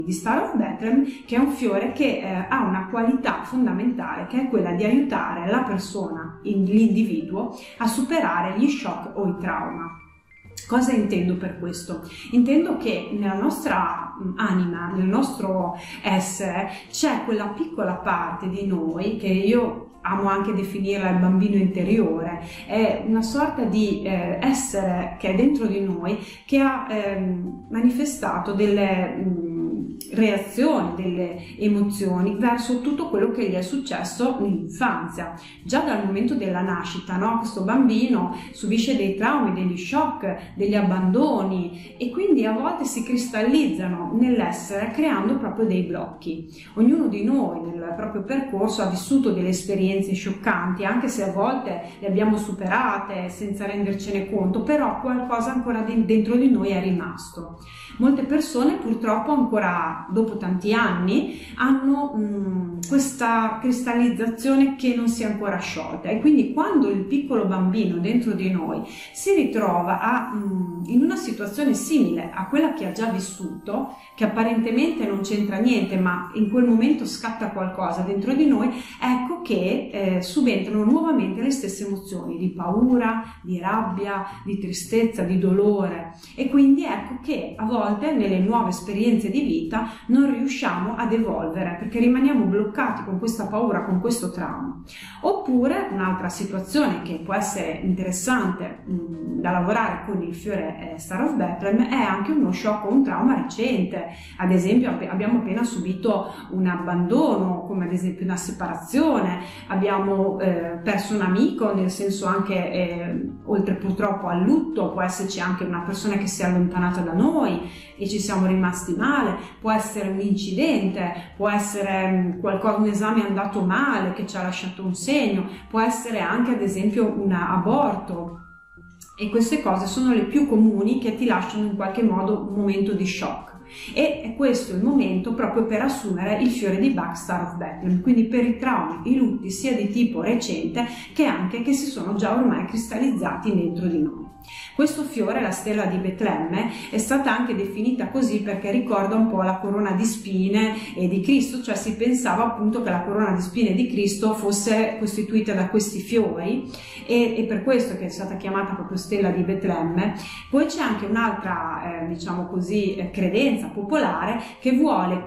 di Star of Bethlehem, che è un fiore che ha una qualità fondamentale, che è quella di aiutare la persona, l'individuo, a superare gli shock o i trauma. Cosa intendo per questo? Intendo che nella nostra anima, nel nostro essere, c'è quella piccola parte di noi che io amo anche definirla il bambino interiore, è una sorta di essere che è dentro di noi, che ha manifestato delle reazioni, delle emozioni verso tutto quello che gli è successo nell'infanzia. Già dal momento della nascita, no? Questo bambino subisce dei traumi, degli shock, degli abbandoni, e quindi a volte si cristallizzano nell'essere, creando proprio dei blocchi. Ognuno di noi nel proprio percorso ha vissuto delle esperienze scioccanti, anche se a volte le abbiamo superate senza rendercene conto, però qualcosa ancora dentro di noi è rimasto. Molte persone purtroppo ancora dopo tanti anni hanno questa cristallizzazione che non si è ancora sciolta, e quindi quando il piccolo bambino dentro di noi si ritrova in una situazione simile a quella che ha già vissuto, che apparentemente non c'entra niente, ma in quel momento scatta qualcosa dentro di noi, ecco che subentrano nuovamente le stesse emozioni di paura, di rabbia, di tristezza, di dolore, e quindi ecco che a volte nelle nuove esperienze di vita non riusciamo ad evolvere perché rimaniamo bloccati con questa paura, con questo trauma. Oppure un'altra situazione che può essere interessante da lavorare con il fiore Star of Bethlehem è anche uno shock o un trauma recente. Ad esempio abbiamo appena subito un abbandono, come ad esempio una separazione, abbiamo perso un amico, nel senso anche oltre purtroppo al lutto può esserci anche una persona che si è allontanata da noi e ci siamo rimasti male, può essere un incidente, può essere un esame andato male che ci ha lasciato un segno, può essere anche ad esempio un aborto, e queste cose sono le più comuni che ti lasciano in qualche modo un momento di shock. E è questo il momento proprio per assumere il fiore di Bach Star of Bethlehem, quindi per i traumi, i lutti sia di tipo recente che anche che si sono già ormai cristallizzati dentro di noi. Questo fiore, la stella di Betlemme, è stata anche definita così perché ricorda un po' la corona di spine di Cristo, cioè si pensava appunto che la corona di spine di Cristo fosse costituita da questi fiori, e per questo che è stata chiamata proprio stella di Betlemme. Poi c'è anche un'altra diciamo così credenza popolare che vuole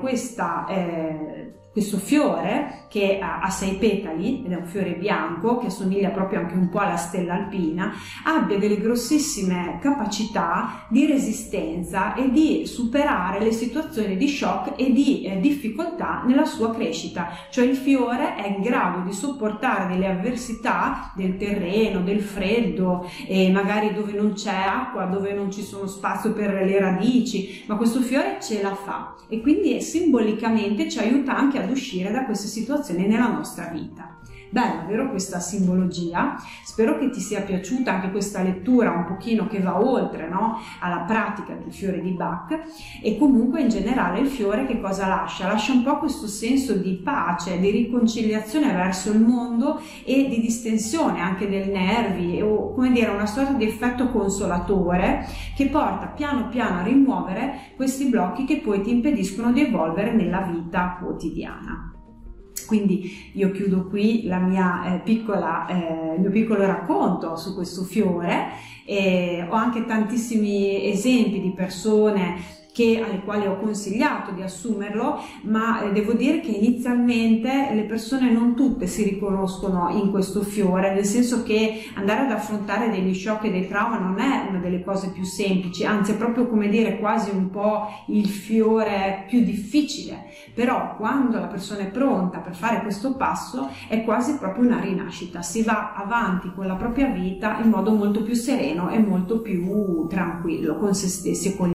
questo fiore, che ha 6 petali ed è un fiore bianco che assomiglia proprio anche un po' alla stella alpina, abbia delle grossissime capacità di resistenza e di superare le situazioni di shock e di difficoltà nella sua crescita. Cioè il fiore è in grado di sopportare delle avversità del terreno, del freddo, e magari dove non c'è acqua, dove non ci sono spazio per le radici, ma questo fiore ce la fa, e quindi simbolicamente ci aiuta anche ad uscire da queste situazioni nella nostra vita. Bella, vero, questa simbologia? Spero che ti sia piaciuta anche questa lettura un pochino che va oltre, no? Alla pratica del fiore di Bach. E comunque in generale il fiore che cosa lascia? Lascia un po' questo senso di pace, di riconciliazione verso il mondo e di distensione anche dei nervi, o come dire una sorta di effetto consolatore che porta piano piano a rimuovere questi blocchi che poi ti impediscono di evolvere nella vita quotidiana. Quindi io chiudo qui il mio piccolo racconto su questo fiore, e ho anche tantissimi esempi di persone alle quali ho consigliato di assumerlo, ma devo dire che inizialmente le persone non tutte si riconoscono in questo fiore, nel senso che andare ad affrontare degli shock e dei traumi non è una delle cose più semplici, anzi è proprio, come dire, quasi un po' il fiore più difficile. Però quando la persona è pronta per fare questo passo è quasi proprio una rinascita, si va avanti con la propria vita in modo molto più sereno e molto più tranquillo con se stessi e con